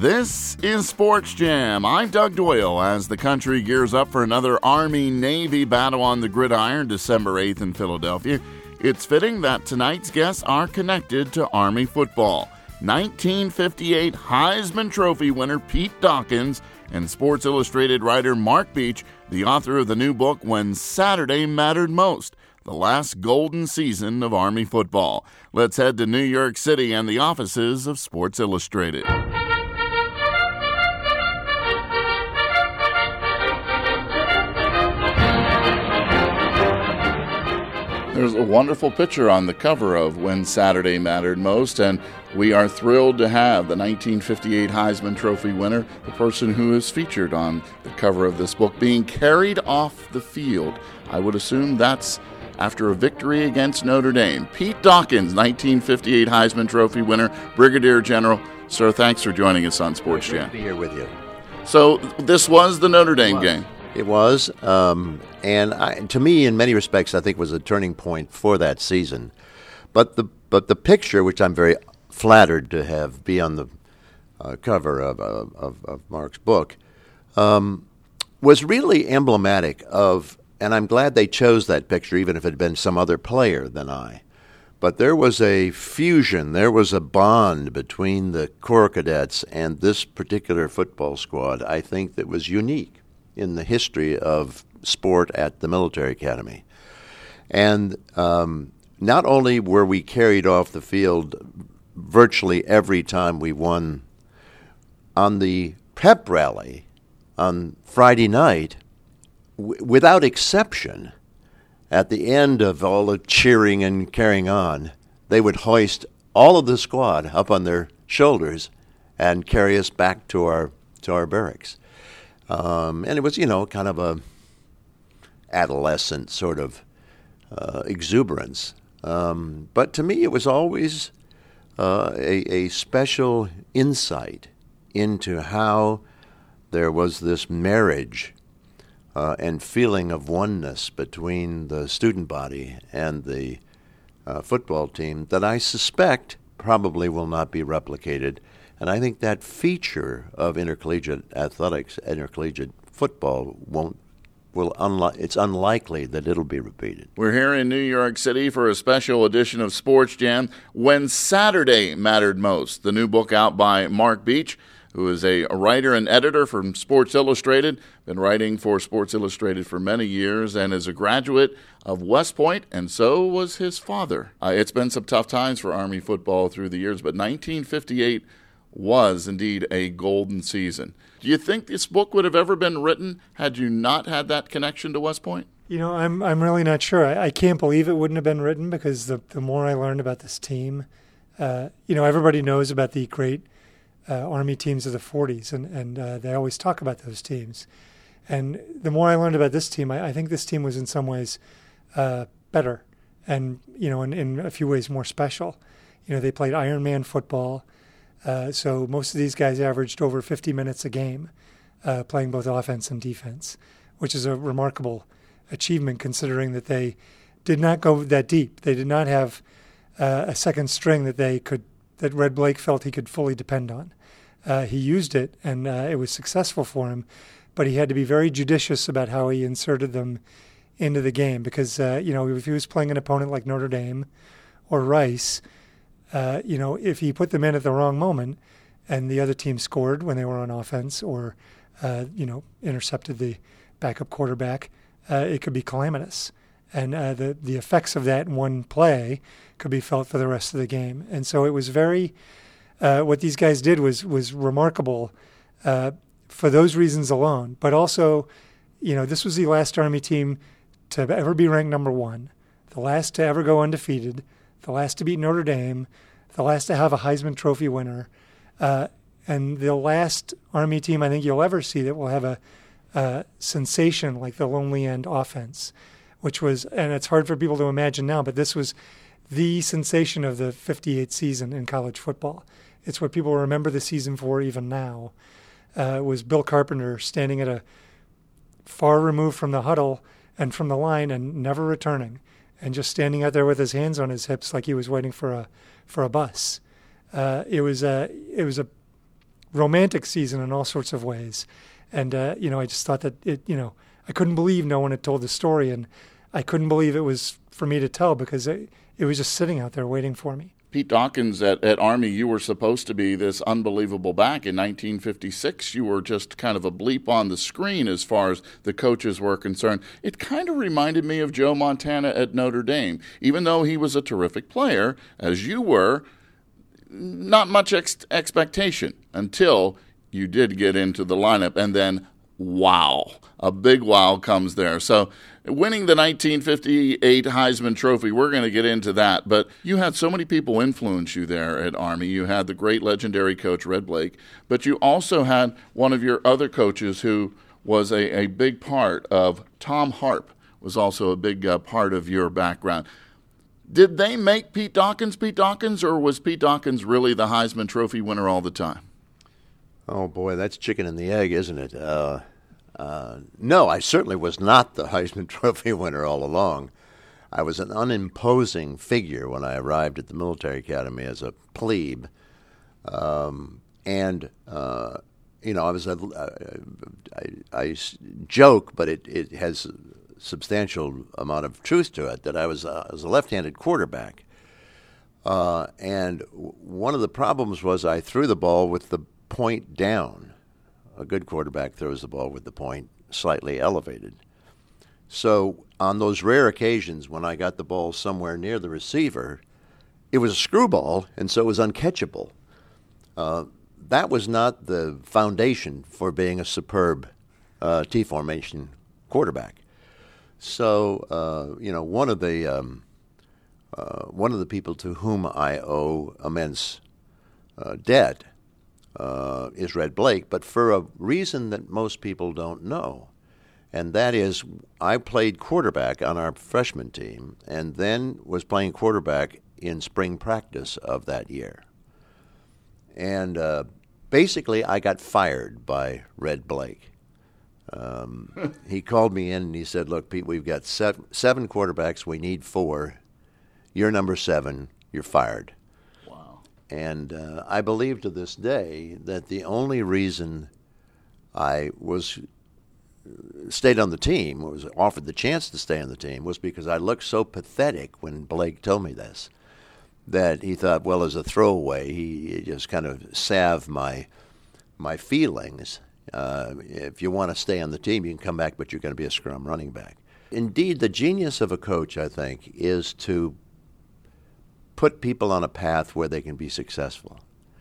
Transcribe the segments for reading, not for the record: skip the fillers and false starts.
This is Sports Jam. I'm Doug Doyle as the country gears up for another Army-Navy battle on the gridiron December 8th in Philadelphia. It's fitting that tonight's guests are connected to Army football. 1958 Heisman Trophy winner Pete Dawkins and Sports Illustrated writer Mark Beach, the author of the new book When Saturday Mattered Most, the last golden season of Army football. Let's head to New York City and the offices of Sports Illustrated. There's a wonderful picture on the cover of When Saturday Mattered Most, and we are thrilled to have the 1958 Heisman Trophy winner, the person who is featured on the cover of this book, being carried off the field. I would assume that's after a victory against Notre Dame. Pete Dawkins, 1958 Heisman Trophy winner, Brigadier General. Sir, thanks for joining us on Sports Jam. Good to be here with you. So this was the Notre Dame game. It was, and to me, in many respects, I think was a turning point for that season. But the picture, which I'm very flattered to have be on the cover of Mark's book, was really emblematic of, and I'm glad they chose that picture, even if it had been some other player than I. But there was a fusion, there was a bond between the Corps Cadets and this particular football squad, I think, that was unique in the history of sport at the military academy. And not only were we carried off the field virtually every time we won, on the pep rally on Friday night, without exception, at the end of all the cheering and carrying on, they would hoist all of the squad up on their shoulders and carry us back to our barracks. And it was, kind of a adolescent sort of exuberance. But to me, it was always a special insight into how there was this marriage and feeling of oneness between the student body and the football team that I suspect probably will not be replicated. And I think that feature of intercollegiate athletics, intercollegiate football, it's unlikely that it'll be repeated. We're here in New York City for a special edition of Sports Jam, When Saturday Mattered Most, the new book out by Mark Beach, who is a writer and editor from Sports Illustrated, been writing for Sports Illustrated for many years, and is a graduate of West Point, and so was his father. It's been some tough times for Army football through the years, but 1958 was indeed a golden season. Do you think this book would have ever been written had you not had that connection to West Point? I'm really not sure. I can't believe it wouldn't have been written, because the more I learned about this team, everybody knows about the great Army teams of the 40s, and they always talk about those teams. And the more I learned about this team, I think this team was in some ways better and, in a few ways more special. They played Iron Man football. So most of these guys averaged over 50 minutes a game, playing both offense and defense, which is a remarkable achievement considering that they did not go that deep. They did not have a second string that Red Blake felt he could fully depend on. He used it, and it was successful for him, but he had to be very judicious about how he inserted them into the game because, if he was playing an opponent like Notre Dame or Rice, if he put them in at the wrong moment and the other team scored when they were on offense or, intercepted the backup quarterback, it could be calamitous. And the effects of that in one play could be felt for the rest of the game. And so it was very, what these guys did was remarkable for those reasons alone. But also, this was the last Army team to ever be ranked number one, the last to ever go undefeated, the last to beat Notre Dame, the last to have a Heisman Trophy winner, and the last Army team I think you'll ever see that will have a sensation like the Lonely End offense, which was, and it's hard for people to imagine now, but this was the sensation of the 58 season in college football. It's what people remember the season for even now. Was Bill Carpenter standing at a far removed from the huddle and from the line and never returning, and just standing out there with his hands on his hips like he was waiting for a bus. It was a romantic season in all sorts of ways. And, I just thought that I couldn't believe no one had told the story, and I couldn't believe it was for me to tell because it was just sitting out there waiting for me. Pete Dawkins at Army, you were supposed to be this unbelievable back. In 1956, you were just kind of a bleep on the screen as far as the coaches were concerned. It kind of reminded me of Joe Montana at Notre Dame. Even though he was a terrific player, as you were, not much expectation until you did get into the lineup, and then wow, a big wow comes there. So winning the 1958 Heisman Trophy, we're going to get into that, but you had so many people influence you there at Army. You had the great legendary coach Red Blake, but you also had one of your other coaches who was a big part of, Tom Harp was also a big part of your background. Did they make Pete Dawkins, or was Pete Dawkins really the Heisman Trophy winner all the time? Oh, boy, that's chicken and the egg, isn't it? No, I certainly was not the Heisman Trophy winner all along. I was an unimposing figure when I arrived at the military academy as a plebe. I was I joke, but it has a substantial amount of truth to it, that I was a left-handed quarterback. And one of the problems was I threw the ball with the point down. A good quarterback throws the ball with the point slightly elevated. So on those rare occasions when I got the ball somewhere near the receiver, it was a screwball, and so it was uncatchable. That was not the foundation for being a superb T-formation quarterback. So, one of the people to whom I owe immense debt is Red Blake, but for a reason that most people don't know. And that is, I played quarterback on our freshman team and then was playing quarterback in spring practice of that year. And basically, I got fired by Red Blake. He called me in and he said, "Look, Pete, we've got seven quarterbacks. We need 4. You're number 7. You're fired." And I believe to this day that the only reason I stayed on the team, was offered the chance to stay on the team, was because I looked so pathetic when Blake told me this, that he thought, well, as a throwaway, he just kind of salved my feelings. If you want to stay on the team, you can come back, but you're going to be a scrum running back. Indeed, the genius of a coach, I think, is to put people on a path where they can be successful.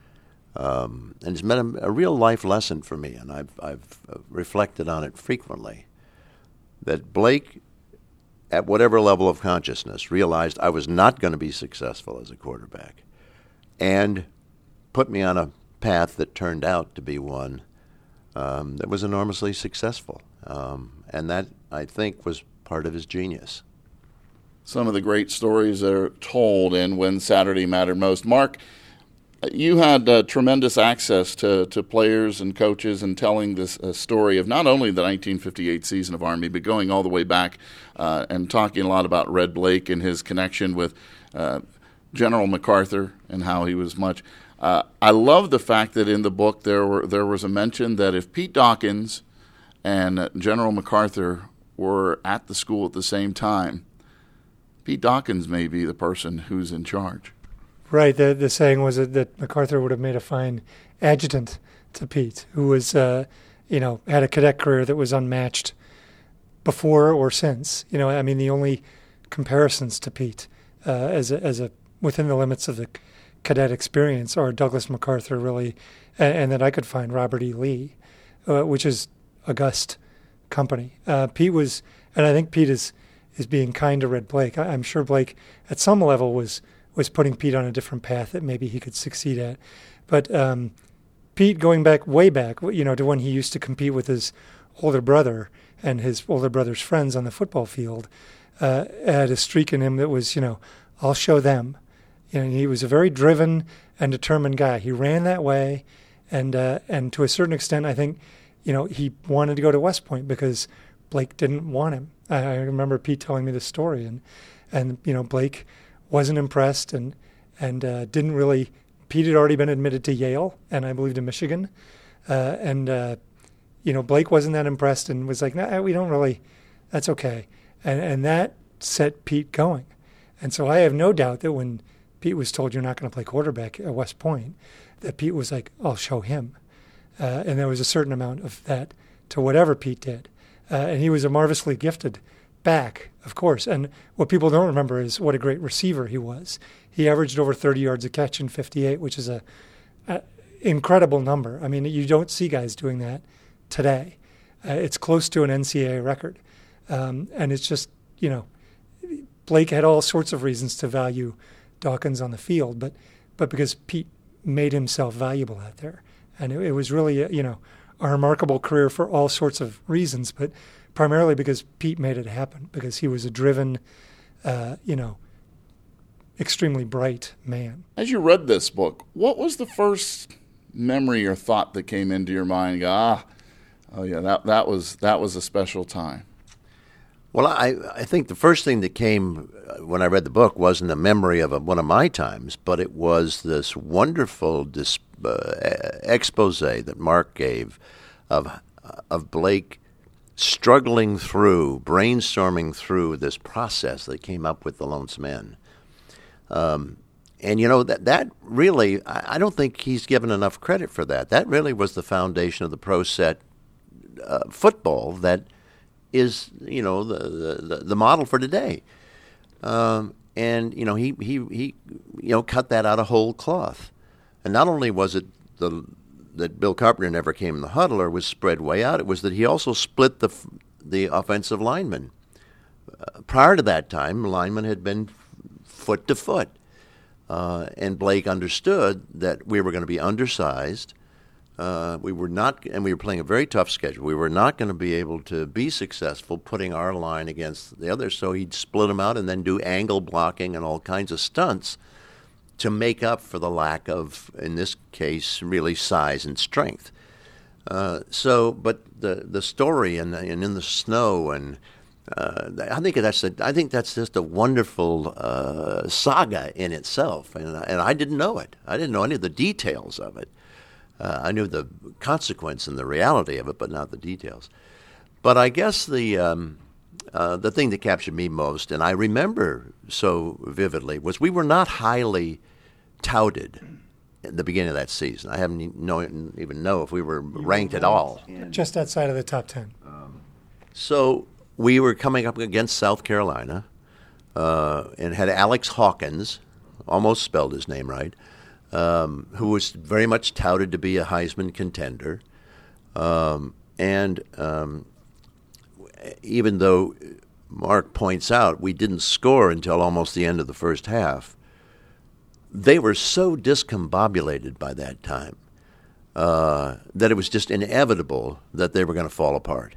And it's been a real life lesson for me, and I've reflected on it frequently, that Blake, at whatever level of consciousness, realized I was not going to be successful as a quarterback and put me on a path that turned out to be one that was enormously successful. And that, I think, was part of his genius. Some of the great stories are told in When Saturday Mattered Most. Mark, you had tremendous access to players and coaches and telling this story of not only the 1958 season of Army, but going all the way back and talking a lot about Red Blake and his connection with General MacArthur and how he was much. I love the fact that in the book there was a mention that if Pete Dawkins and General MacArthur were at the school at the same time, Pete Dawkins may be the person who's in charge. Right. The saying was that MacArthur would have made a fine adjutant to Pete, who was, had a cadet career that was unmatched before or since. The only comparisons to Pete as a within the limits of the cadet experience are Douglas MacArthur, really, and that I could find Robert E. Lee, which is august company. Pete was, and I think Pete is being kind to Red Blake. I'm sure Blake, at some level, was putting Pete on a different path that maybe he could succeed at. But Pete, going way back, to when he used to compete with his older brother and his older brother's friends on the football field, had a streak in him that was, I'll show them. He was a very driven and determined guy. He ran that way, and to a certain extent, I think, he wanted to go to West Point because Blake didn't want him. I remember Pete telling me this story, and Blake wasn't impressed and didn't really Pete had already been admitted to Yale and I believe to Michigan. Blake wasn't that impressed and was like, "Nah, we don't really, that's okay." And that set Pete going. And so I have no doubt that when Pete was told you're not going to play quarterback at West Point, that Pete was like, "I'll show him." And there was a certain amount of that to whatever Pete did. And he was a marvelously gifted back, of course. And what people don't remember is what a great receiver he was. He averaged over 30 yards a catch in 58, which is a incredible number. I mean, you don't see guys doing that today. It's close to an NCAA record. And it's just, Blake had all sorts of reasons to value Dawkins on the field, but because Pete made himself valuable out there. And it was really, a remarkable career for all sorts of reasons, but primarily because Pete made it happen, because he was a driven, extremely bright man. As you read this book, what was the first memory or thought that came into your mind? That was a special time. Well, I think the first thing that came when I read the book wasn't a memory of one of my times, but it was this wonderful expose that Mark gave of Blake struggling through, brainstorming through this process that came up with the Lonesome Men. And that really, I don't think he's given enough credit for that. That really was the foundation of the pro set football that is, the model for today. And he cut that out of whole cloth. And not only was it that Bill Carpenter never came in the huddle or was spread way out, it was that he also split the offensive linemen. Prior to that time, linemen had been foot to foot. And Blake understood that we were going to be undersized. We were playing a very tough schedule. We were not going to be able to be successful putting our line against the others, so he'd split them out and then do angle blocking and all kinds of stunts to make up for the lack of, in this case, really size and strength. But the story and in the snow and I think that's just a wonderful saga in itself, and I didn't know it. I didn't know any of the details of it. I knew the consequence and the reality of it, but not the details. But I guess the thing that captured me most, and I remember so vividly, was we were not highly touted at the beginning of that season. I haven't even know if we were ranked at all. Just outside of the top 10. So we were coming up against South Carolina and had Alex Hawkins, almost spelled his name right, who was very much touted to be a Heisman contender. Even though Mark points out we didn't score until almost the end of the first half, they were so discombobulated by that time that it was just inevitable that they were going to fall apart.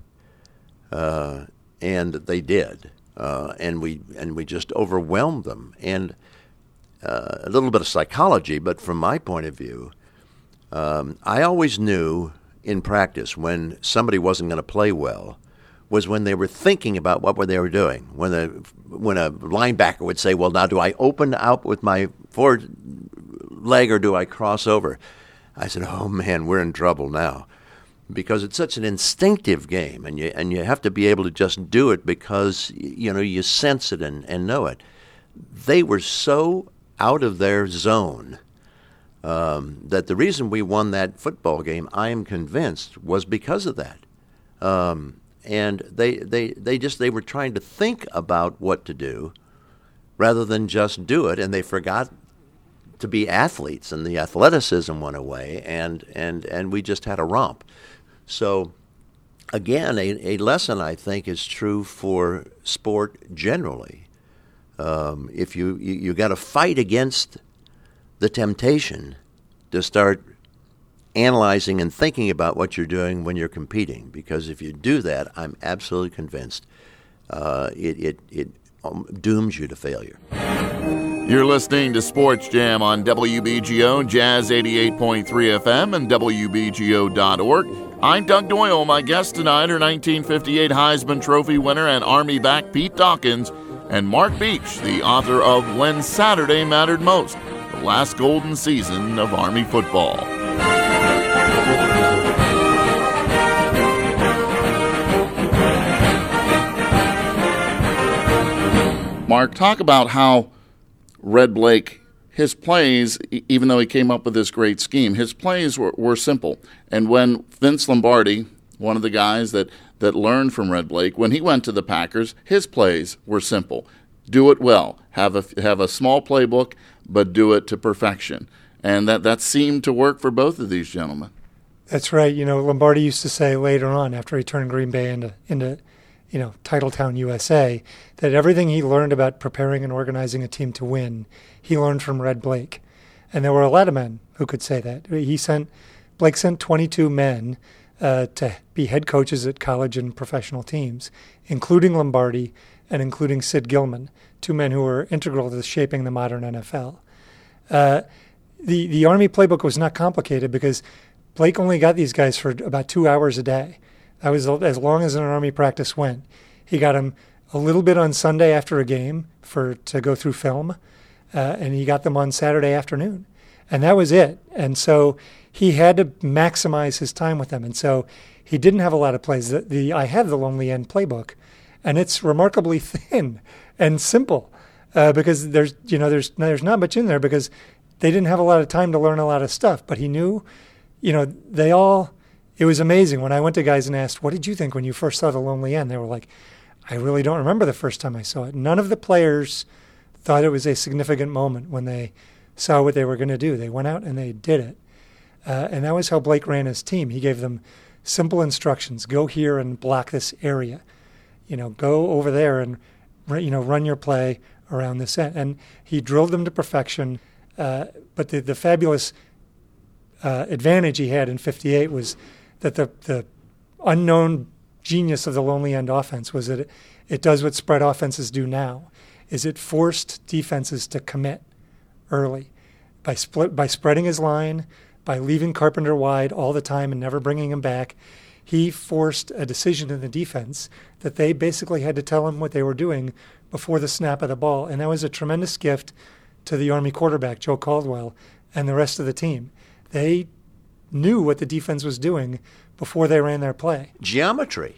And they did. And we just overwhelmed them. And a little bit of psychology, but from my point of view, I always knew in practice when somebody wasn't going to play well was when they were thinking about what they were doing. When a linebacker would say, well, now do I open out with my forward leg or do I cross over? I said, oh, man, we're in trouble now. Because it's such an instinctive game, and you have to be able to just do it because, you sense it and know it. They were so out of their zone that the reason we won that football game, I am convinced, was because of that. And they were trying to think about what to do rather than just do it, and they forgot to be athletes, and the athleticism went away, and we just had a romp. So, again, a lesson I think is true for sport generally. If you got to fight against the temptation to start analyzing and thinking about what you're doing when you're competing, because if you do that, I'm absolutely convinced it dooms you to failure. You're listening to Sports Jam on WBGO, Jazz 88.3 FM, and WBGO.org. I'm Doug Doyle. My guests tonight are 1958 Heisman Trophy winner and Army back Pete Dawkins, and Mark Beach, the author of When Saturday Mattered Most, the last golden season of Army football. Mark, talk about how Red Blake, his plays, even though he came up with this great scheme, his plays were simple. And when Vince Lombardi, one of the guys that learned from Red Blake, when he went to the Packers, his plays were simple. Do it well. Have a small playbook, but do it to perfection. And that seemed to work for both of these gentlemen. That's right. Lombardi used to say later on, after he turned Green Bay into Titletown, USA, that everything he learned about preparing and organizing a team to win, he learned from Red Blake. And there were a lot of men who could say that. Blake sent 22 men to be head coaches at college and professional teams, including Lombardi and including Sid Gilman, two men who were integral to shaping the modern NFL. The Army playbook was not complicated because Blake only got these guys for about 2 hours a day. That was as long as an Army practice went. He got them a little bit on Sunday after a game to go through film, and he got them on Saturday afternoon. And that was it. And so he had to maximize his time with them. And so he didn't have a lot of plays. I have the Lonely End playbook, and it's remarkably thin and simple because there's not much in there because they didn't have a lot of time to learn a lot of stuff. But he knew, it was amazing when I went to guys and asked, what did you think when you first saw The Lonely End? They were like, I really don't remember the first time I saw it. None of the players thought it was a significant moment when they saw what they were going to do. They went out and they did it. And that was how Blake ran his team. He gave them simple instructions. Go here and block this area. Go over there and, run your play around this end. And he drilled them to perfection. But the fabulous advantage he had in 58 was that the unknown genius of the Lonely End offense was that it does what spread offenses do now, is it forced defenses to commit early by spreading his line, by leaving Carpenter wide all the time and never bringing him back. He forced a decision in the defense that they basically had to tell him what they were doing before the snap of the ball, and that was a tremendous gift to the Army quarterback, Joe Caldwell, and the rest of the team. They knew what the defense was doing before they ran their play. Geometry.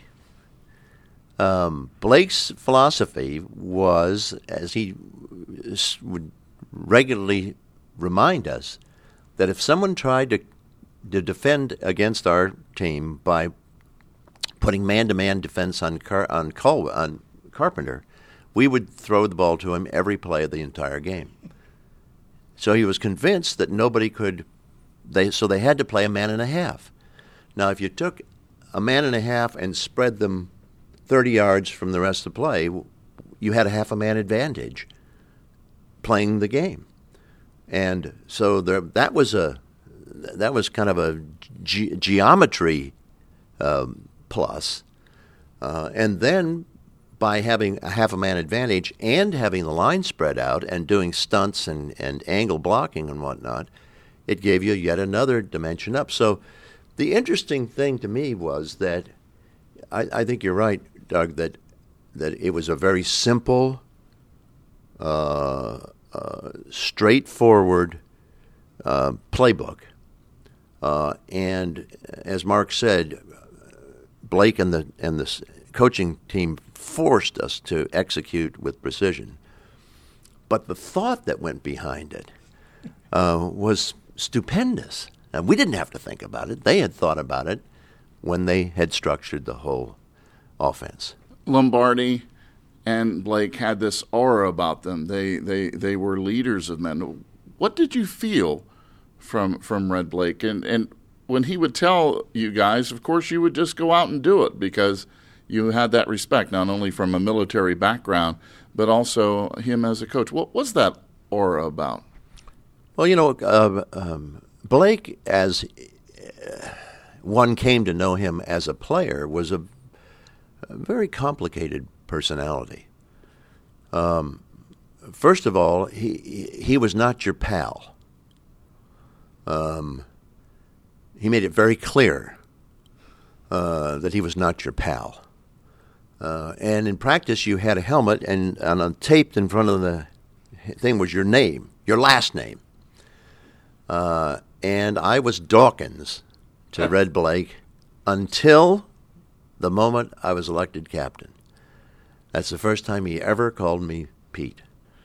Blake's philosophy was, as he would regularly remind us, that if someone tried to defend against our team by putting man-to-man defense on Carpenter, we would throw the ball to him every play of the entire game. So he was convinced that nobody could. So they had to play a man and a half. Now, if you took a man and a half and spread them 30 yards from the rest of the play, you had a half a man advantage playing the game. And so that was kind of a geometry plus. And then by having a half a man advantage and having the line spread out and doing stunts and angle blocking and whatnot, it gave you yet another dimension up. So the interesting thing to me was that I think you're right, Doug, that it was a very simple, straightforward playbook. And as Mark said, Blake and the coaching team forced us to execute with precision. But the thought that went behind it was stupendous. And we didn't have to think about it. They had thought about it when they had structured the whole offense. Lombardi and Blake had this aura about them. They were leaders of men. What did you feel from Red Blake? And when he would tell you guys, of course, you would just go out and do it because you had that respect, not only from a military background, but also him as a coach. What was that aura about? Well, Blake, as one came to know him as a player, was a very complicated personality. First of all, he was not your pal. He made it very clear that he was not your pal. And in practice, you had a helmet, and on taped in front of the thing was your name, your last name. And I was Dawkins to Red Blake until the moment I was elected captain. That's the first time he ever called me Pete.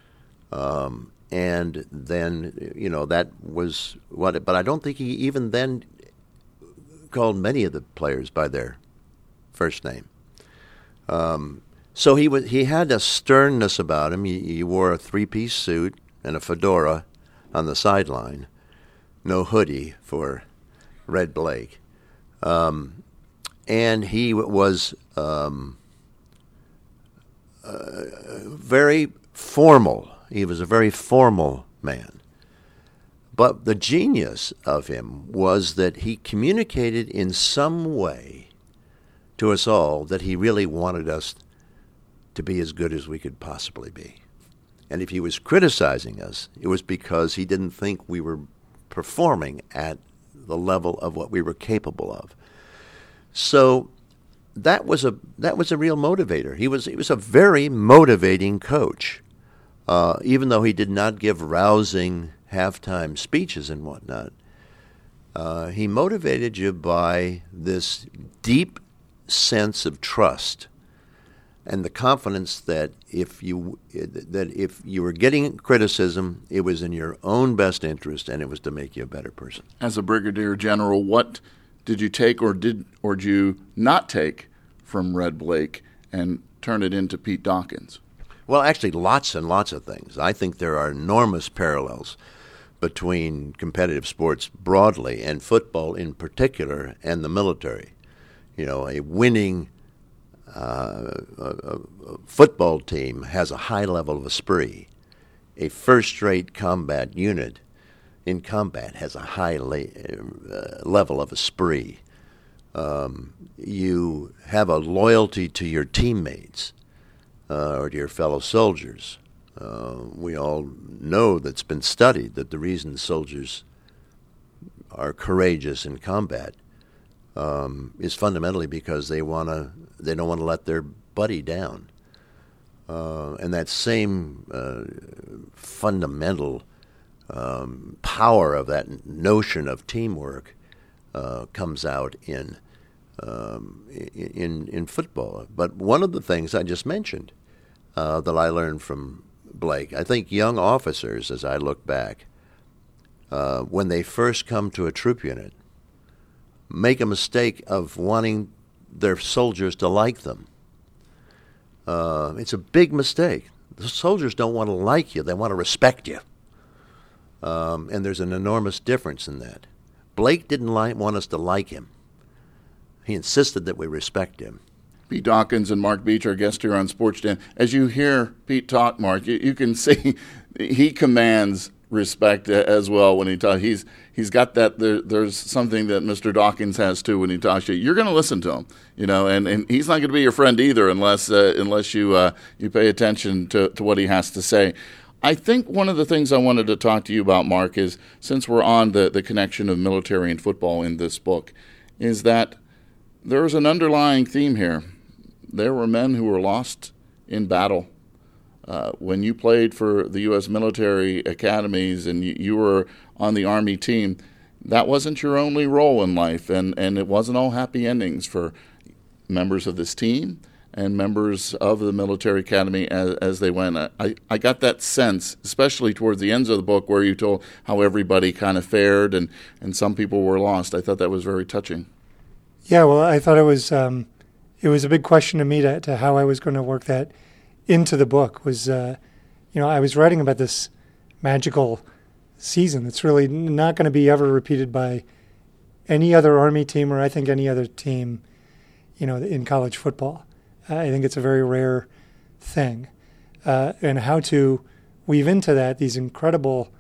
And then, that was what. But I don't think he even then called many of the players by their first name. So he had a sternness about him. He wore a three-piece suit and a fedora on the sideline, no hoodie for Red Blake, and he was very formal. He was a very formal man. But the genius of him was that he communicated in some way to us all that he really wanted us to be as good as we could possibly be. And if he was criticizing us, it was because he didn't think we were performing at the level of what we were capable of. So that was a real motivator. He was a very motivating coach. Even though he did not give rousing halftime speeches and whatnot, he motivated you by this deep sense of trust and the confidence that if you were getting criticism, it was in your own best interest and it was to make you a better person. As a brigadier general, what did you take or did you not take from Red Blake and turn it into Pete Dawkins? Well, actually, lots and lots of things. I think there are enormous parallels between competitive sports broadly and football in particular and the military. A winning football team has a high level of esprit. A first-rate combat unit in combat has a high level of esprit. You have a loyalty to your teammates. Or to your fellow soldiers. We all know that's been studied that the reason soldiers are courageous in combat is fundamentally because they don't want to let their buddy down. And that same fundamental power of that notion of teamwork comes out in football. But one of the things I just mentioned that I learned from Blake, I think young officers, as I look back, when they first come to a troop unit, make a mistake of wanting their soldiers to like them. It's a big mistake. The soldiers don't want to like you. They want to respect you. And there's an enormous difference in that. Blake didn't want us to like him. He insisted that we respect him. Pete Dawkins and Mark Beach, our guest here on Sports Jam. As you hear Pete talk, Mark, you can see he commands respect as well when he talks. He's got that. There's something that Mr. Dawkins has too when he talks to you. You're going to listen to him, and he's not going to be your friend either unless you pay attention to what he has to say. I think one of the things I wanted to talk to you about, Mark, is since we're on the connection of military and football in this book, is that there's an underlying theme here. There were men who were lost in battle. When you played for the U.S. military academies and you were on the Army team, that wasn't your only role in life, and it wasn't all happy endings for members of this team and members of the military academy as they went. I got that sense, especially towards the ends of the book where you told how everybody kind of fared and some people were lost. I thought that was very touching. Yeah, well, I thought it was a big question to me to how I was going to work that into the book. Was I was writing about this magical season that's really not going to be ever repeated by any other Army team or I think any other team, in college football. I think it's a very rare thing, and how to weave into that these incredible,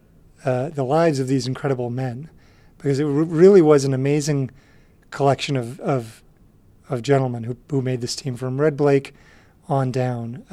the lives of these incredible men, because it really was an amazing collection of gentlemen who made this team from Red Blake on down.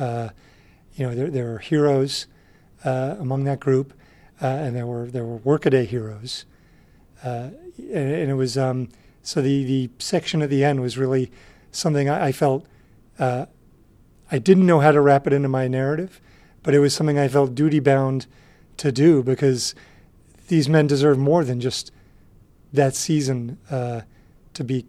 There are heroes among that group, and there were workaday heroes, and it was so the section at the end was really something I felt I didn't know how to wrap it into my narrative, but it was something I felt duty bound to do because these men deserve more than just that season to be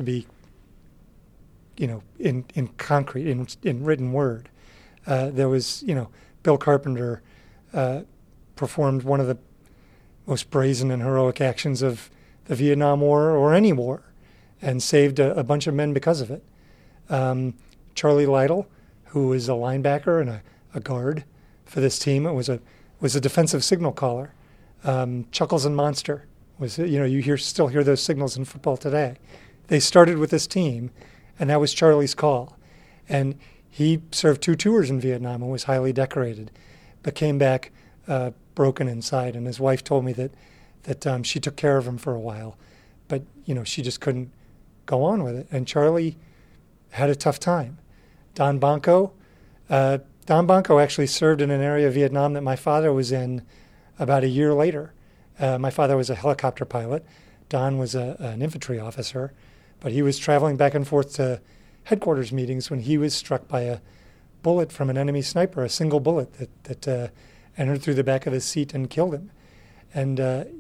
in concrete, in written word. There was, Bill Carpenter performed one of the most brazen and heroic actions of the Vietnam War or any war, and saved a bunch of men because of it. Charlie Lytle, who was a linebacker and a guard for this team, was a defensive signal caller. Chuckles and Monster was, you still hear those signals in football today. They started with this team, and that was Charlie's call. And he served 2 tours in Vietnam and was highly decorated, but came back broken inside. And his wife told me that she took care of him for a while, but she just couldn't go on with it. And Charlie had a tough time. Don Banco actually served in an area of Vietnam that my father was in about a year later. My father was a helicopter pilot. Don was an infantry officer, but he was traveling back and forth to headquarters meetings when he was struck by a bullet from an enemy sniper, a single bullet that entered through the back of his seat and killed him. And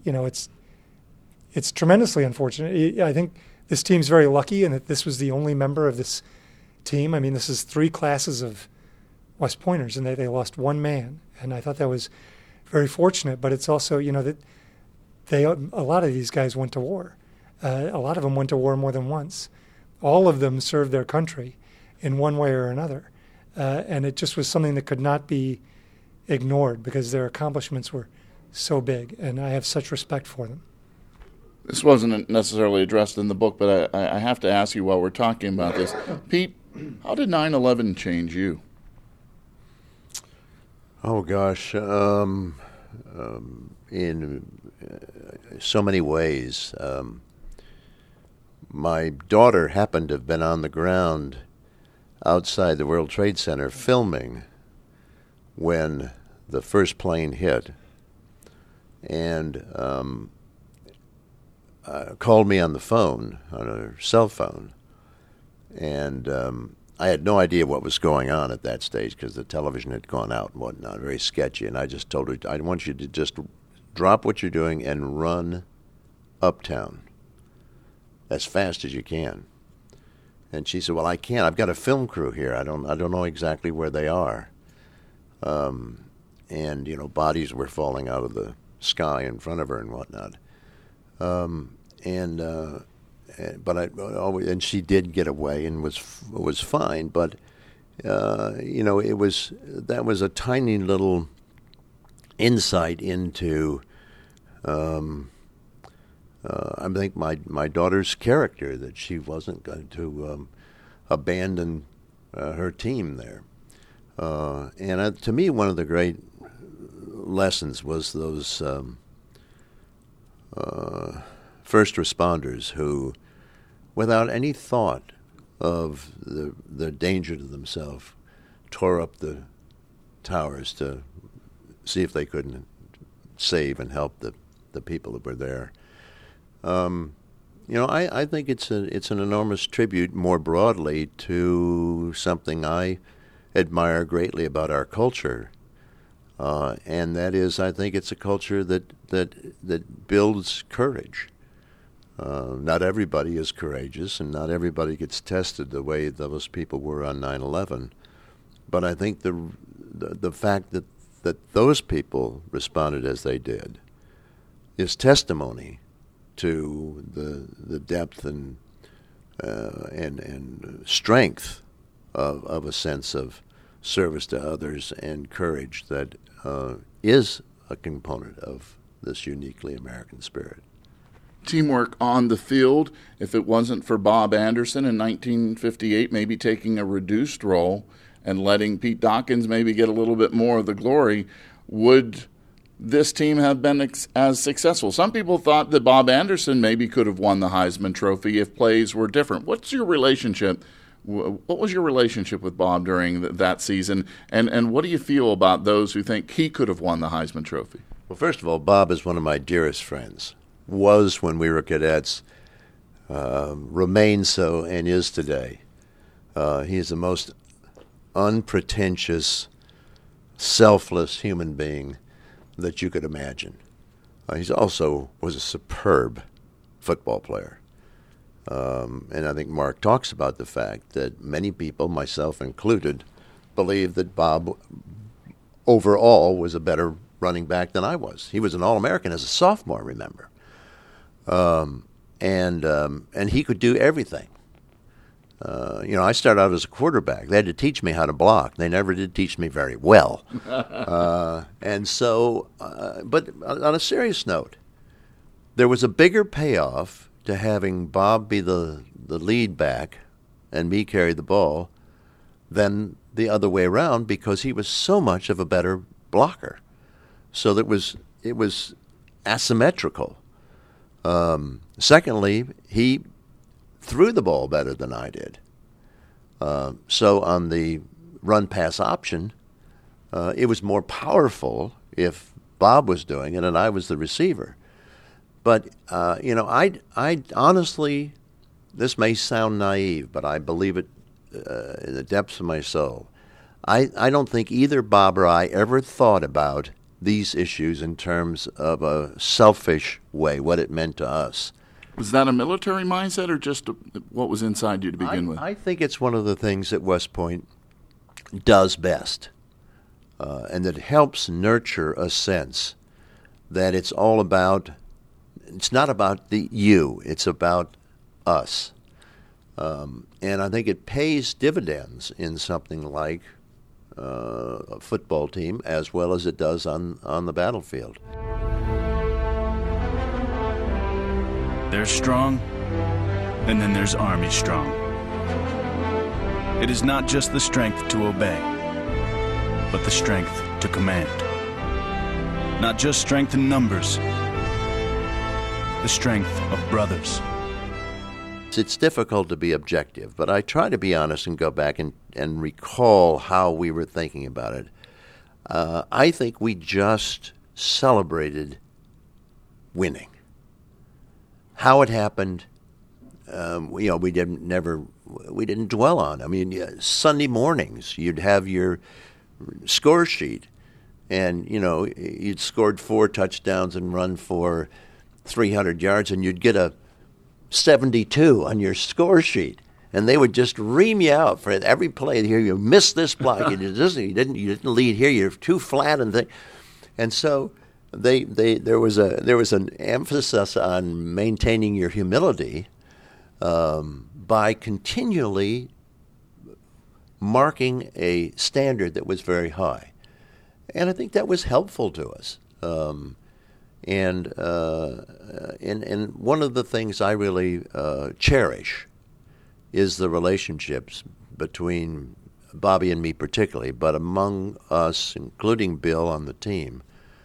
it's tremendously unfortunate. I think this team's very lucky in that this was the only member of this team. I mean, this is 3 classes of West Pointers, and they lost 1 man. And I thought that was very fortunate, but it's also, that a lot of these guys went to war. A lot of them went to war more than once. All of them served their country in one way or another. And it just was something that could not be ignored because their accomplishments were so big, and I have such respect for them. This wasn't necessarily addressed in the book, but I have to ask you while we're talking about this. Pete, how did 9/11 change you? Oh, gosh. In so many ways. My daughter happened to have been on the ground outside the World Trade Center filming when the first plane hit, and called me on the phone, on her cell phone, and I had no idea what was going on at that stage because the television had gone out and whatnot, very sketchy, and I just told her, I want you to just drop what you're doing and run uptown as fast as you can. And she said, well, I can't. I've got a film crew here. I don't know exactly where they are. And, bodies were falling out of the sky in front of her and whatnot. And she did get away and was fine. But, that was a tiny little insight into, I think my daughter's character, that she wasn't going to abandon her team there. And to me, one of the great lessons was those first responders who, without any thought of the danger to themselves, tore up the towers to see if they couldn't save and help the people that were there. I think it's an enormous tribute more broadly to something I admire greatly about our culture, and that is, I think it's a culture that builds courage. Not everybody is courageous, and not everybody gets tested the way those people were on 9/11. But I think the fact that those people responded as they did is testimony to the depth and strength of a sense of service to others and courage that is a component of this uniquely American spirit. Teamwork on the field. If it wasn't for Bob Anderson in 1958 maybe taking a reduced role and letting Pete Dawkins maybe get a little bit more of the glory, would this team have been as successful? Some people thought that Bob Anderson maybe could have won the Heisman Trophy if plays were different. What's your relationship? What was your relationship with Bob during that season? And what do you feel about those who think he could have won the Heisman Trophy? Well, first of all, Bob is one of my dearest friends. Was when we were cadets, remains so, and is today. He is the most unpretentious, selfless human being that you could imagine. He's also was a superb football player. And I think Mark talks about the fact that many people, myself included, believe that Bob overall was a better running back than I was. He was an All-American as a sophomore, remember. And he could do everything. I started out as a quarterback. They had to teach me how to block. They never did teach me very well. And so, but on a serious note, there was a bigger payoff to having Bob be the lead back and me carry the ball than the other way around, because he was so much of a better blocker. So that it was asymmetrical. Secondly, he threw the ball better than I did. So on the run-pass option, it was more powerful if Bob was doing it and I was the receiver. But, I honestly, this may sound naive, but I believe it in the depths of my soul. I don't think either Bob or I ever thought about these issues in terms of a selfish way, what it meant to us. Was that a military mindset or just what was inside you to begin with? I think it's one of the things that West Point does best, and that helps nurture a sense that it's not about the you, it's about us. And I think it pays dividends in something like a football team as well as it does on the battlefield. There's strong, and then there's Army strong. It is not just the strength to obey, but the strength to command. Not just strength in numbers, the strength of brothers. It's difficult to be objective, but I try to be honest and go back and recall how we were thinking about it. I think we just celebrated winning. How it happened, we didn't dwell on. I mean, Sunday mornings you'd have your score sheet, and you'd scored 4 touchdowns and run for 300 yards, and you'd get a 72 on your score sheet, and they would just ream you out for every play. Here, you missed this block, you didn't lead here, you're too flat, and so there was an emphasis on maintaining your humility by continually marking a standard that was very high, and I think that was helpful to us. And one of the things I really cherish is the relationships between Bobby and me particularly, but among us, including Bill on the team,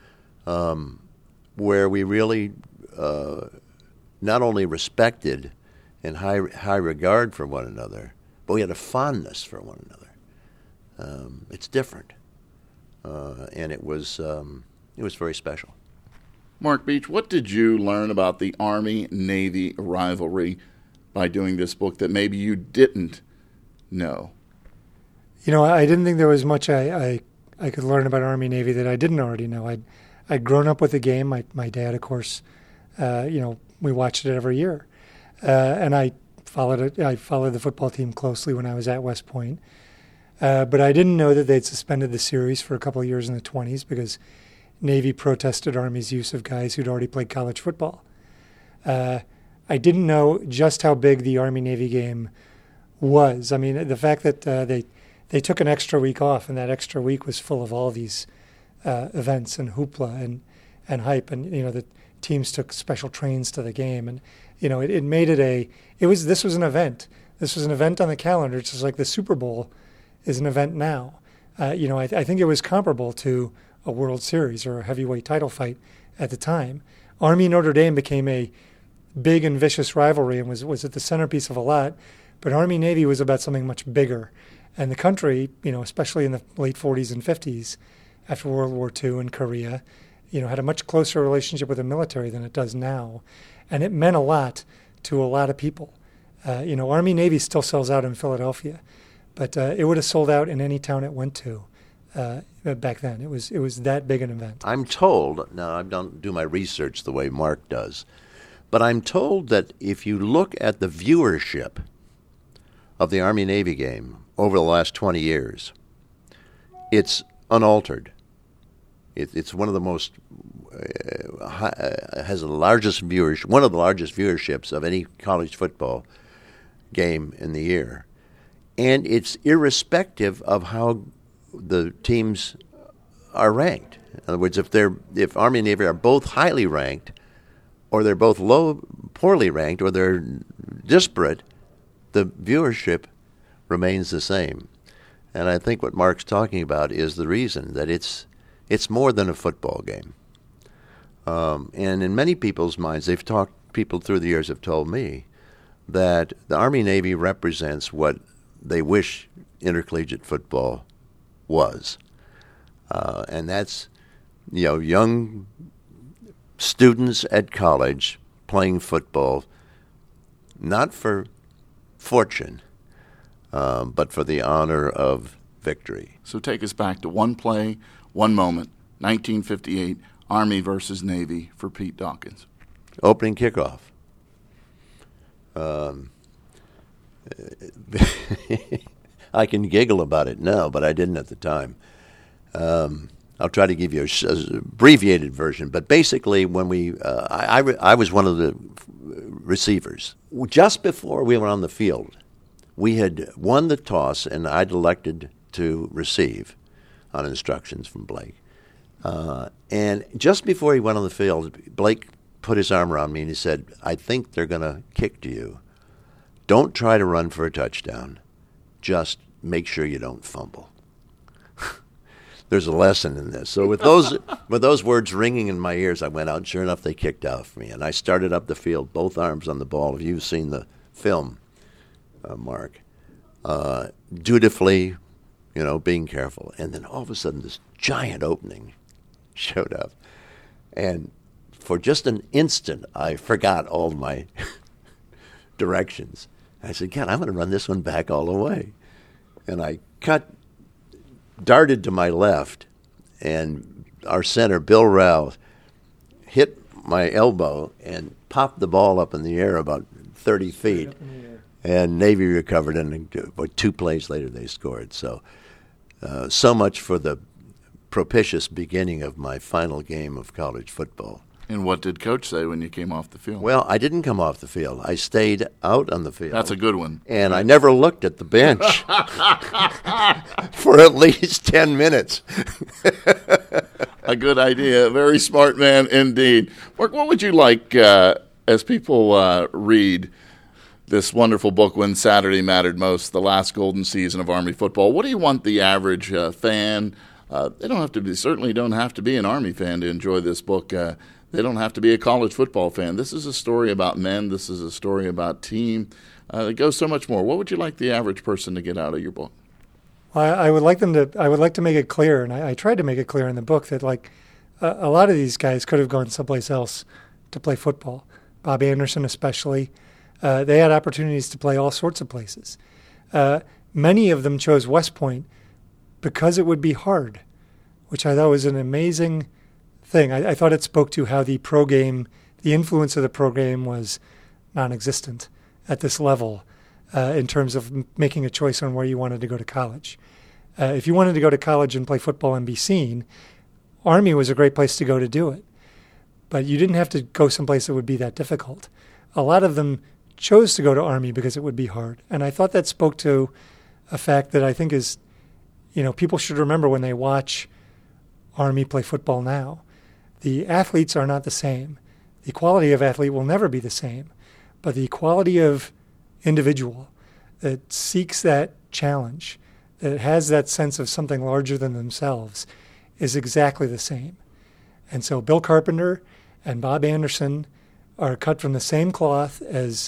where we really not only respected and high regard for one another, but we had a fondness for one another. It's different, and it was very special. Mark Beach, what did you learn about the Army-Navy rivalry by doing this book that maybe you didn't know? I didn't think there was much I could learn about Army-Navy that I didn't already know. I'd grown up with the game. My dad, of course, we watched it every year. And I followed it. I followed the football team closely when I was at West Point. But I didn't know that they'd suspended the series for a couple of years in the 1920s because Navy protested Army's use of guys who'd already played college football. I didn't know just how big the Army-Navy game was. I mean, the fact that they took an extra week off, and that extra week was full of all these events and hoopla and hype, and the teams took special trains to the game, and it made it this was an event. This was an event on the calendar, just like the Super Bowl is an event now. I think it was comparable to a World Series or a heavyweight title fight at the time. Army-Notre Dame became a big and vicious rivalry and was at the centerpiece of a lot, but Army-Navy was about something much bigger. And the country, especially in the late 40s and 50s, after World War II and Korea, had a much closer relationship with the military than it does now. And it meant a lot to a lot of people. Army-Navy still sells out in Philadelphia, but it would have sold out in any town it went to back then. It was that big an event. I'm told, now I don't do my research the way Mark does, but I'm told that if you look at the viewership of the Army-Navy game over the last 20 years, it's unaltered. It's one of the most, has the largest viewership, one of the largest viewerships of any college football game in the year. And it's irrespective of how the teams are ranked. In other words, if Army and Navy are both highly ranked, or they're both poorly ranked, or they're disparate, the viewership remains the same. And I think what Mark's talking about is the reason that it's more than a football game. And in many people's minds, people through the years have told me that the Army-Navy represents what they wish intercollegiate football was. And that's, young students at college playing football, not for fortune, but for the honor of victory. So take us back to one play, one moment, 1958, Army versus Navy for Pete Dawkins. Opening kickoff. I can giggle about it now, but I didn't at the time. I'll try to give you an abbreviated version, but basically when I was one of the receivers. Just before we went on the field, we had won the toss, and I'd elected to receive on instructions from Blake. And just before he went on the field, Blake put his arm around me and he said, "I think they're going to kick to you. Don't try to run for a touchdown. Just make sure you don't fumble." There's a lesson in this. So with those words ringing in my ears, I went out, and sure enough, they kicked out for me. And I started up the field, both arms on the ball. If you've seen the film, Mark, dutifully, being careful. And then all of a sudden, this giant opening showed up. And for just an instant, I forgot all my directions. I said, God, I'm going to run this one back all the way. And I darted to my left, and our center, Bill Rao, hit my elbow and popped the ball up in the air about 30 feet. And Navy recovered, and 2 plays later they scored. So much for the propitious beginning of my final game of college football. And what did Coach say when you came off the field? Well, I didn't come off the field. I stayed out on the field. That's a good one. And I never looked at the bench for at least 10 minutes. A good idea. Very smart man indeed. Mark, what would you like, as people read this wonderful book, When Saturday Mattered Most, The Last Golden Season of Army Football, what do you want the average fan, certainly don't have to be an Army fan to enjoy this book. They don't have to be a college football fan. This is a story about men. This is a story about team. It goes so much more. What would you like the average person to get out of your book? Well, I would like to make it clear, and I tried to make it clear in the book that a lot of these guys could have gone someplace else to play football. Bob Anderson especially. They had opportunities to play all sorts of places. Many of them chose West Point because it would be hard, which I thought was an amazing thing. I thought it spoke to how the influence of the pro game was non-existent at this level in terms of making a choice on where you wanted to go to college. If you wanted to go to college and play football and be seen, Army was a great place to go to do it. But you didn't have to go someplace that would be that difficult. A lot of them chose to go to Army because it would be hard. And I thought that spoke to a fact that I think is, people should remember when they watch Army play football now. The athletes are not the same. The quality of athlete will never be the same. But the quality of individual that seeks that challenge, that has that sense of something larger than themselves, is exactly the same. And so Bill Carpenter and Bob Anderson are cut from the same cloth as,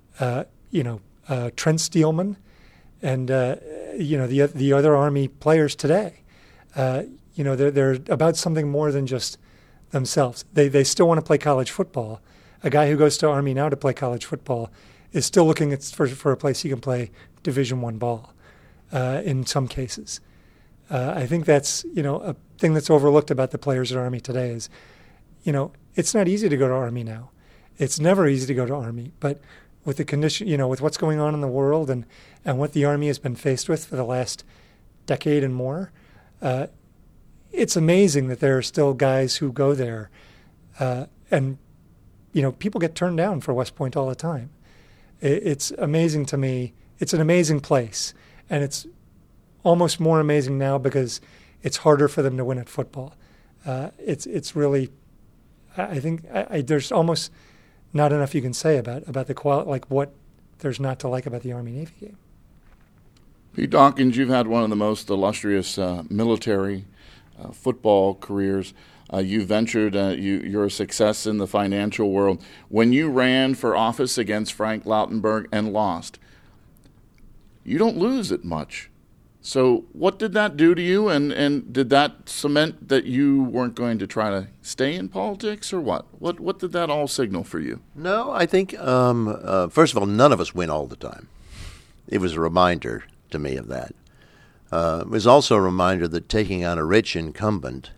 Trent Steelman and, the other Army players today. They're about something more than just themselves. They still want to play college football. A guy who goes to Army now to play college football is still looking for a place he can play Division I ball in some cases. I think that's, a thing that's overlooked about the players at Army today is, it's not easy to go to Army now. It's never easy to go to Army, but with the condition, with what's going on in the world and what the Army has been faced with for the last decade and more, it's amazing that there are still guys who go there, and people get turned down for West Point all the time. It's amazing to me. It's an amazing place, and it's almost more amazing now because it's harder for them to win at football. It's really, I think there's almost not enough you can say about the quality, like what there's not to like about the Army-Navy game. Pete Dawkins, you've had one of the most illustrious military football careers. You ventured, you're a success in the financial world. When you ran for office against Frank Lautenberg and lost, you don't lose it much. So what did that do to you, and did that cement that you weren't going to try to stay in politics, or what? What did that all signal for you? No, I think, first of all, none of us win all the time. It was a reminder to me of that. It was also a reminder that taking on a rich incumbent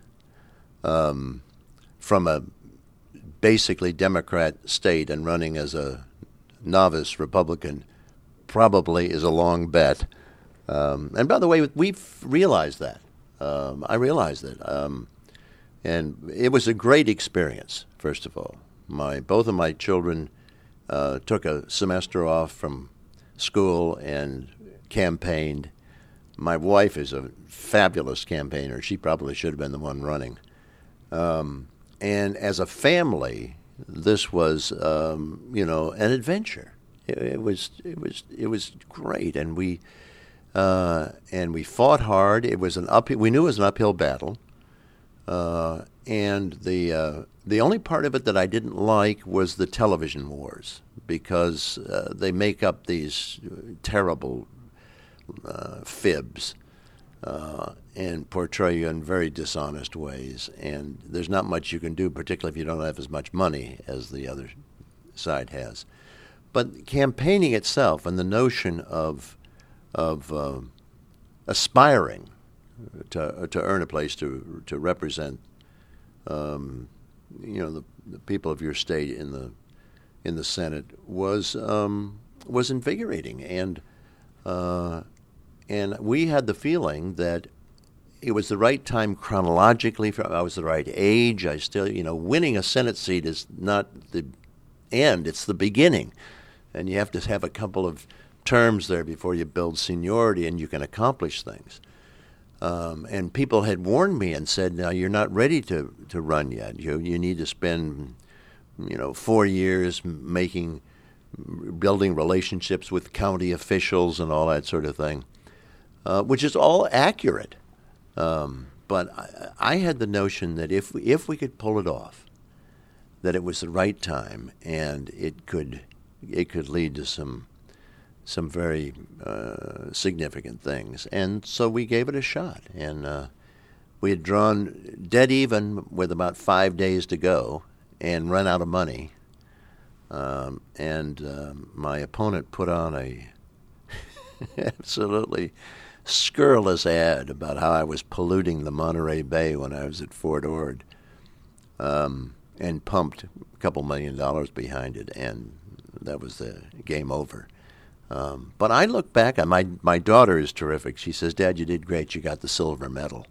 from a basically Democrat state and running as a novice Republican probably is a long bet. And by the way, we've realized that. I realized that. And it was a great experience, first of all. Both of my children took a semester off from school and campaigned. My wife is a fabulous campaigner. She probably should have been the one running. And as a family, this was, an adventure. It was great, and we fought hard. It was we knew it was an uphill battle, and the only part of it that I didn't like was the television wars, because they make up these terrible fibs and portray you in very dishonest ways, and there's not much you can do, particularly if you don't have as much money as the other side has. But campaigning itself and the notion of aspiring to earn a place to represent the people of your state in the Senate was invigorating, and we had the feeling that it was the right time chronologically. I was the right age. I still, winning a Senate seat is not the end; it's the beginning, and you have to have a couple of terms there before you build seniority and you can accomplish things. And people had warned me and said, "Now you're not ready to run yet. You need to spend, 4 years building relationships with county officials and all that sort of thing," which is all accurate. But I had the notion that if we could pull it off, that it was the right time, and it could lead to some very significant things. And so we gave it a shot, and we had drawn dead even with about 5 days to go and run out of money. And my opponent put on a absolutely scurrilous ad about how I was polluting the Monterey Bay when I was at Fort Ord, and pumped a couple $1 million behind it, and that was the game over. But I look back on my daughter is terrific. She says, "Dad, you did great. You got the silver medal."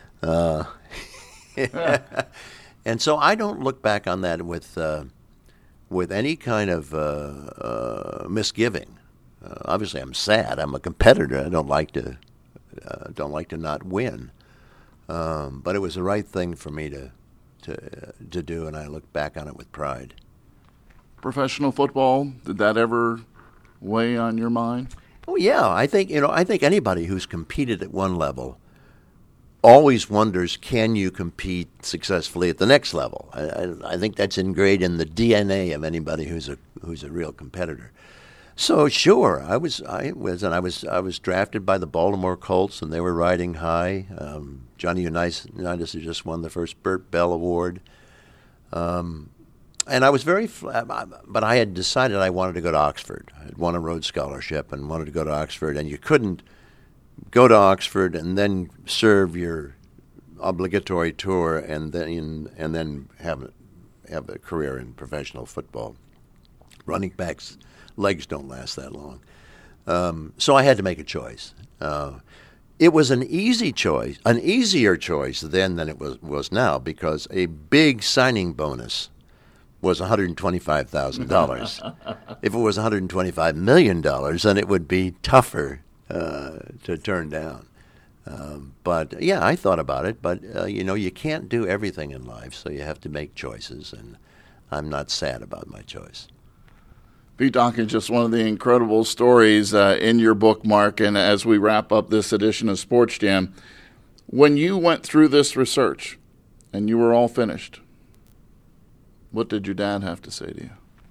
And so I don't look back on that with any kind of misgiving. Obviously, I'm sad. I'm a competitor. I don't like to not win. But it was the right thing for me to do, and I look back on it with pride. Professional football, did that ever weigh on your mind? Oh yeah, I think anybody who's competed at one level always wonders, can you compete successfully at the next level? I think that's ingrained in the DNA of anybody who's a real competitor. So sure, I was drafted by the Baltimore Colts, and they were riding high. Johnny Unitas had just won the first Burt Bell Award, and I was but I had decided I wanted to go to Oxford. I had won a Rhodes Scholarship and wanted to go to Oxford, and you couldn't go to Oxford and then serve your obligatory tour, and then have a career in professional football. Running backs' legs don't last that long. So I had to make a choice. It was an easier choice then than it was now, because a big signing bonus was $125,000. If it was $125 million, then it would be tougher to turn down. But yeah, I thought about it. But you can't do everything in life, so you have to make choices, and I'm not sad about my choice. Pete Dawkins, just one of the incredible stories in your book, Mark. And as we wrap up this edition of Sports Jam, when you went through this research and you were all finished, what did your dad have to say to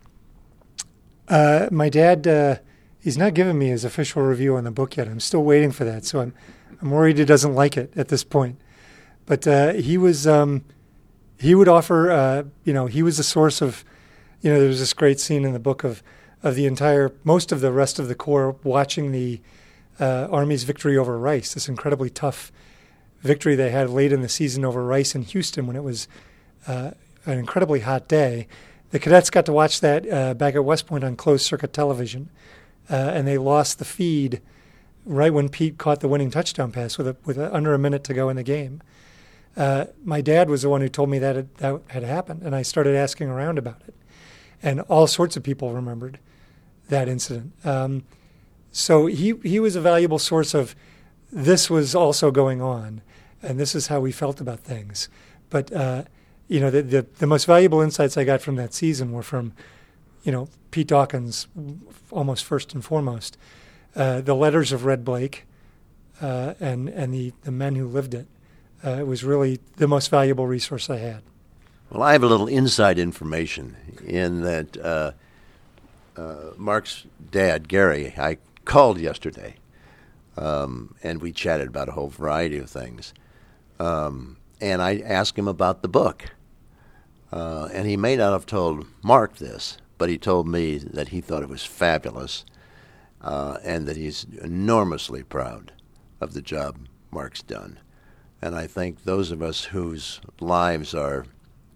you? My dad, he's not given me his official review on the book yet. I'm still waiting for that, so I'm worried he doesn't like it at this point. But he would offer, he was the source of, there was this great scene in the book of most of the rest of the Corps watching the Army's victory over Rice, this incredibly tough victory they had late in the season over Rice in Houston when it was an incredibly hot day. The cadets got to watch that back at West Point on closed-circuit television, and they lost the feed right when Pete caught the winning touchdown pass with under a minute to go in the game. My dad was the one who told me that had happened, and I started asking around about it. And all sorts of people remembered that incident. So he was a valuable source of this was also going on, and this is how we felt about things. But the most valuable insights I got from that season were from, Pete Dawkins, almost first and foremost, the letters of Red Blake, and the men who lived it. It was really the most valuable resource I had. Well, I have a little inside information in that Mark's dad, Gary, I called yesterday, and we chatted about a whole variety of things. And I asked him about the book. And he may not have told Mark this, but he told me that he thought it was fabulous, and that he's enormously proud of the job Mark's done. And I think those of us whose lives are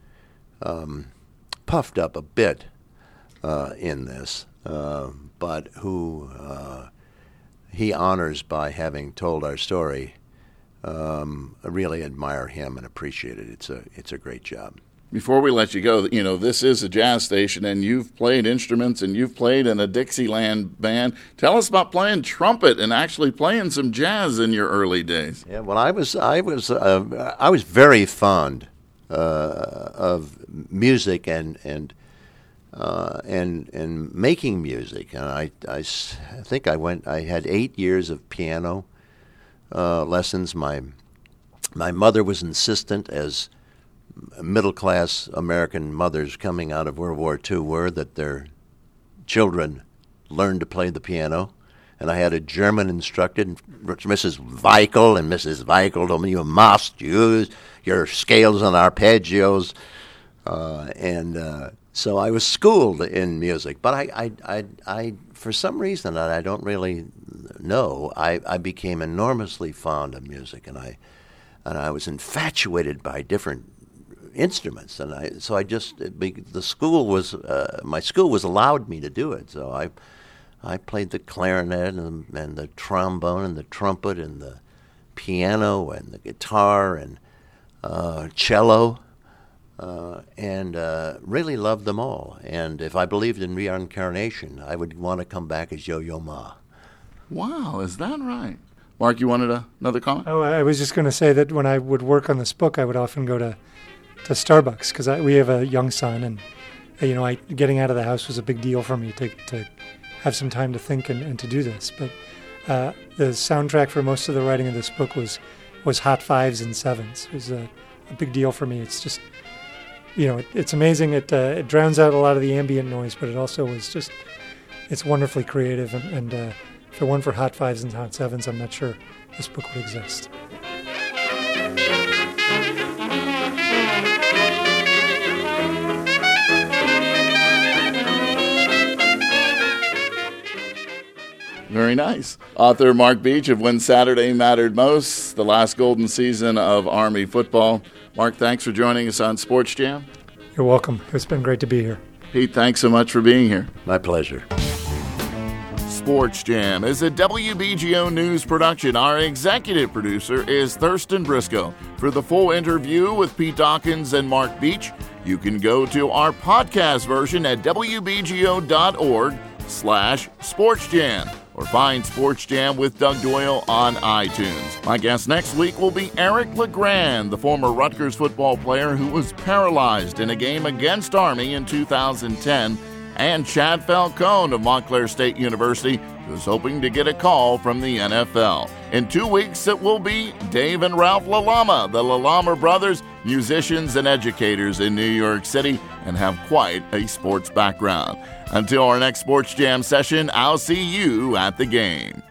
puffed up a bit in this, but who he honors by having told our story, really admire him and appreciate it. It's a great job. Before we let you go, this is a jazz station, and you've played instruments, and you've played in a Dixieland band. Tell us about playing trumpet and actually playing some jazz in your early days. Yeah, well, I was very fond of music and making music, and I think I had 8 years of piano lessons. My mother was insistent, as middle-class American mothers coming out of World War II were, that their children learn to play the piano. And I had a German instructor, Mrs. Weichel, and Mrs. Weichel told me, you must use your scales and arpeggios. So I was schooled in music. But I for some reason that I don't really know, I became enormously fond of music, and I was infatuated by different instruments, and the school was my school was allowed me to do it. So I played the clarinet and the trombone and the trumpet and the piano and the guitar and cello, and really loved them all. And if I believed in reincarnation, I would want to come back as Yo-Yo Ma. Wow, is that right? Mark, you wanted another comment? Oh, I was just going to say that when I would work on this book, I would often go to Starbucks, because we have a young son, and getting out of the house was a big deal for me to have some time to think and to do this. But the soundtrack for most of the writing of this book was Hot Fives and Sevens. It was a big deal for me. It's just, it's amazing. It drowns out a lot of the ambient noise, but it also was just, it's wonderfully creative. And if it weren't for Hot Fives and Hot Sevens, I'm not sure this book would exist. Very nice. Author Mark Beach of When Saturday Mattered Most, the last golden season of Army football. Mark, thanks for joining us on Sports Jam. You're welcome. It's been great to be here. Pete, thanks so much for being here. My pleasure. Sports Jam is a WBGO News production. Our executive producer is Thurston Briscoe. For the full interview with Pete Dawkins and Mark Beach, you can go to our podcast version at wbgo.org/sportsjam or find Sports Jam with Doug Doyle on iTunes. My guest next week will be Eric LeGrand, the former Rutgers football player who was paralyzed in a game against Army in 2010, and Chad Falcone of Montclair State University, who's hoping to get a call from the NFL. In 2 weeks, it will be Dave and Ralph LaLama, the LaLama brothers, musicians and educators in New York City, and have quite a sports background. Until our next Sports Jam session, I'll see you at the game.